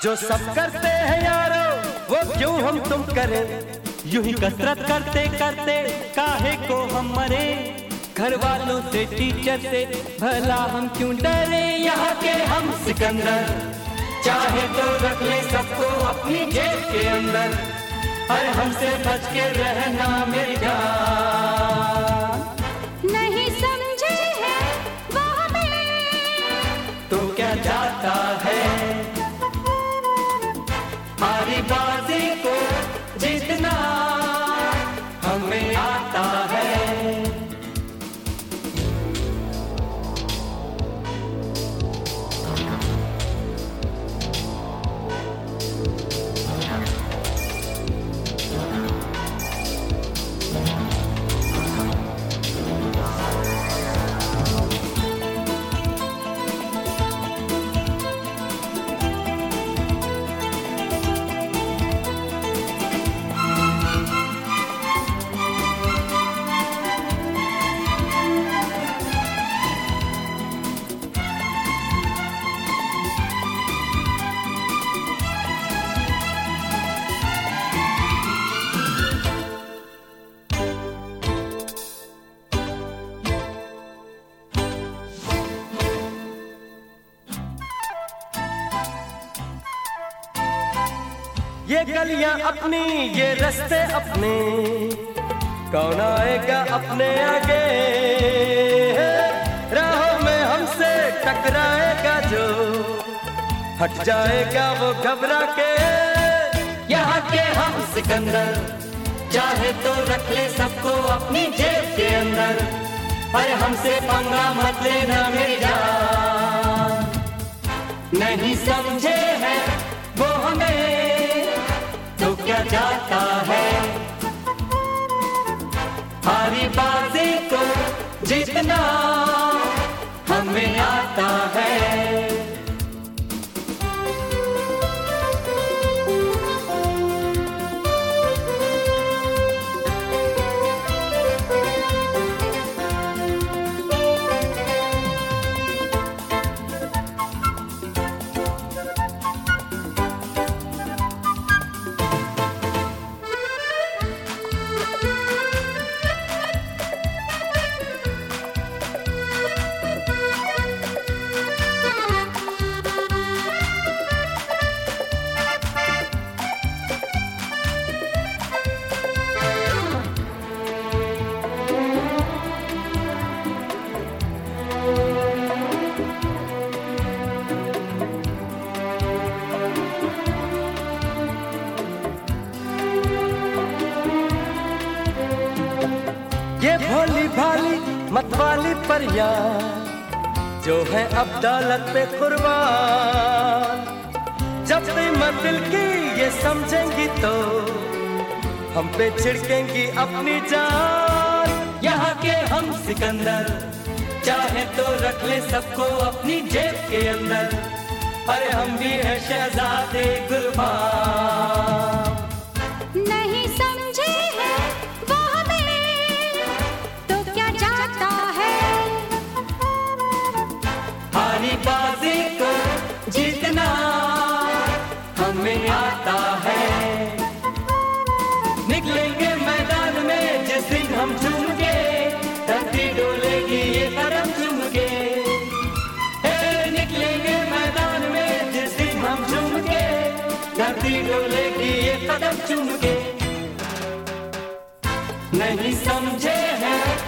जो सब करते हैं यारो वो क्यों हम तुम करें, यूं ही कसरत करते करते काहे को हम मरे। घर वालों से टीचर से भला हम क्यों डरे, यहाँ के हम सिकंदर चाहे तो रख ले सबको अपनी जेब के अंदर, और हमसे बच के रहना मेरी जान। नहीं समझे हैं वो हमें तो क्या जाता है, हमारी बाजी को जीतना हमें आता है। ये गलियां अपनी ये रास्ते अपने, कौन आएगा अपने आगे, राहों में हमसे टकराएगा जो, हट जाएगा वो घबरा के। यहाँ के हम सिकंदर चाहे तो रख ले सबको अपनी जेब के अंदर, अरे हमसे पंगा मत लेना मेरी जान। नहीं समझे हैं वो हमें तो क्या जाता है, हमारी बाजी को जीतना हमें आता है। ये भोली भाली मतवाली परियां जो है अब दौलत पे कुर्बान, जब कीमत दिल की ये समझेंगी तो हम पे छिड़केंगी अपनी जान। यहाँ के हम सिकंदर चाहे तो रख ले सबको अपनी जेब के अंदर, अरे हम भी है शहजादे कुर्बान। नहीं समझे हैं वो हमें तो क्या जाता है, हमारी बाजी को जीतना हमें आता है। निकलेंगे मैदान में जिस दिन हम झूम के, धरती डोलेगी ये कदम चूम के। निकलेंगे मैदान में जिस दिन हम झूम के, धरती डोलेगी ये कदम चूम के। नहीं समझे हैं